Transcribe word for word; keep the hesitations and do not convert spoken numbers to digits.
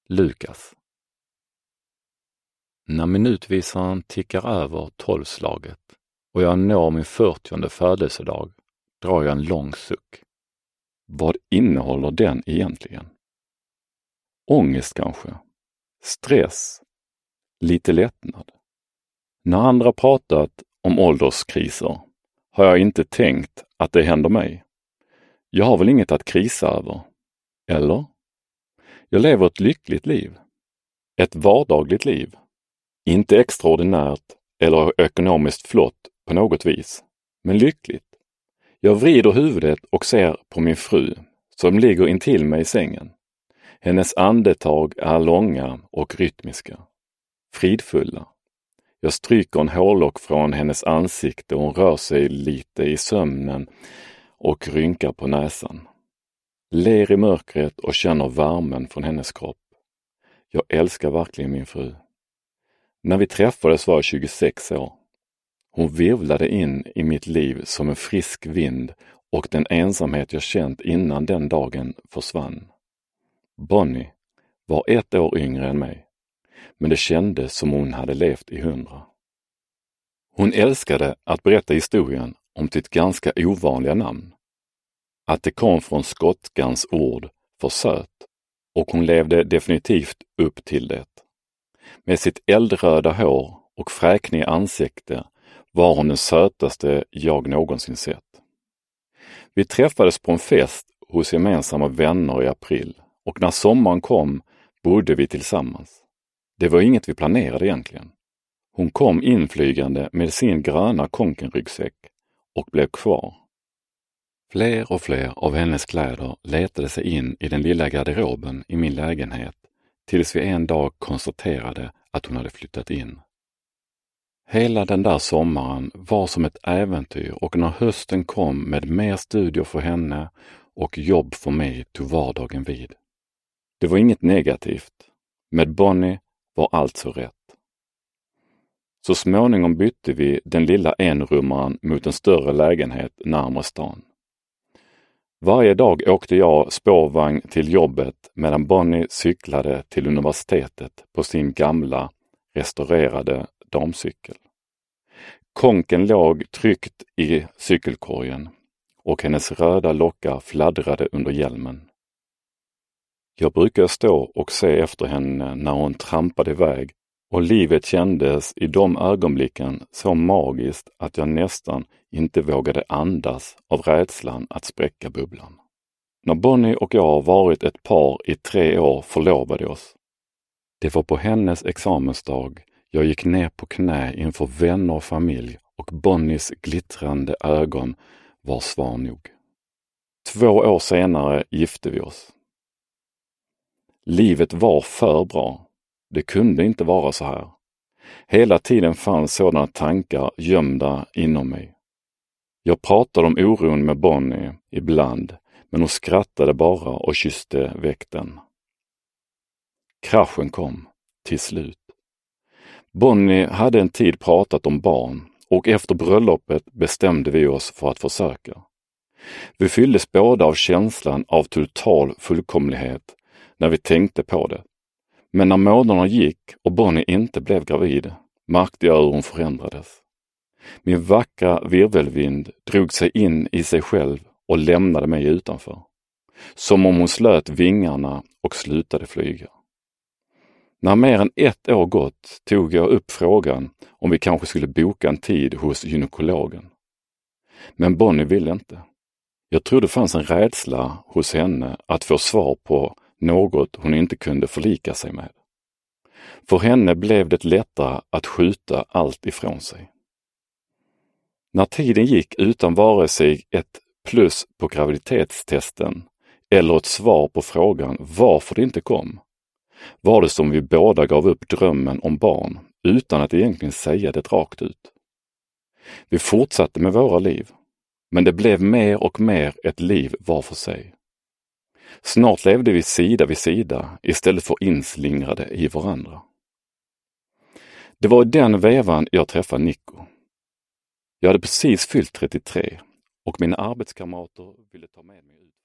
Lukas. När minutvisaren tickar över tolvslaget och jag når min fyrtionde födelsedag drar jag en lång suck. Vad innehåller den egentligen? Ångest kanske? Stress? Lite lättnad? När andra pratat om ålderskriser har jag inte tänkt att det händer mig. Jag har väl inget att krisa över? Eller? Jag lever ett lyckligt liv. Ett vardagligt liv. Inte extraordinärt eller ekonomiskt flott på något vis, men lyckligt. Jag vrider huvudet och ser på min fru som ligger intill mig i sängen. Hennes andetag är långa och rytmiska. Fridfulla. Jag stryker en hårlock från hennes ansikte och hon rör sig lite i sömnen och rynkar på näsan. Ler i mörkret och känner värmen från hennes kropp. Jag älskar verkligen min fru. När vi träffades var jag tjugosex år. Hon virvlade in i mitt liv som en frisk vind och den ensamhet jag känt innan den dagen försvann. Bonnie var ett år yngre än mig, men det kändes som hon hade levt i hundra. Hon älskade att berätta historien om sitt ganska ovanliga namn. Att det kom från skotskans ord för söt, och hon levde definitivt upp till det. Med sitt eldröda hår och fräkniga ansikte var hon den sötaste jag någonsin sett. Vi träffades på en fest hos gemensamma vänner i april och när sommaren kom bodde vi tillsammans. Det var inget vi planerade egentligen. Hon kom inflygande med sin gröna konkenryggsäck och blev kvar. Fler och fler av hennes kläder letade sig in i den lilla garderoben i min lägenhet tills vi en dag konstaterade att hon hade flyttat in. Hela den där sommaren var som ett äventyr och när hösten kom med mer studier för henne och jobb för mig tog vardagen vid. Det var inget negativt. Med Bonnie var allt så rätt. Så småningom bytte vi den lilla enrummaren mot en större lägenhet närmare stan. Varje dag åkte jag spårvagn till jobbet medan Bonnie cyklade till universitetet på sin gamla, restaurerade damcykel. Konken låg tryckt i cykelkorgen och hennes röda lockar fladdrade under hjälmen. Jag brukar stå och se efter henne när hon trampade iväg och livet kändes i de ögonblicken så magiskt att jag nästan inte vågade andas av rädslan att spräcka bubblan. När Bonnie och jag varit ett par i tre år förlovade oss. Det var på hennes examensdag jag gick ner på knä inför vänner och familj och Bonnies glittrande ögon var svar nog. Två år senare gifte vi oss. Livet var för bra. Det kunde inte vara så här. Hela tiden fanns sådana tankar gömda inom mig. Jag pratade om oron med Bonnie ibland, men hon skrattade bara och kysste väkten. Kraschen kom, till slut. Bonnie hade en tid pratat om barn och efter bröllopet bestämde vi oss för att försöka. Vi fylldes båda av känslan av total fullkomlighet när vi tänkte på det. Men när månaderna gick och Bonnie inte blev gravid märkte jag hur hon förändrades. Min vackra virvelvind drog sig in i sig själv och lämnade mig utanför. Som om hon slöt vingarna och slutade flyga. När mer än ett år gått tog jag upp frågan om vi kanske skulle boka en tid hos gynekologen. Men Bonnie ville inte. Jag tror det fanns en rädsla hos henne att få svar på något hon inte kunde förlika sig med. För henne blev det lättare att skjuta allt ifrån sig. När tiden gick utan vare sig ett plus på graviditetstesten eller ett svar på frågan varför det inte kom, var det som vi båda gav upp drömmen om barn utan att egentligen säga det rakt ut. Vi fortsatte med våra liv, men det blev mer och mer ett liv var för sig. Snart levde vi sida vid sida istället för inslingrade i varandra. Det var i den vevan jag träffade Nico. Jag hade precis fyllt trettiotre och mina arbetskamrater ville ta med mig ut.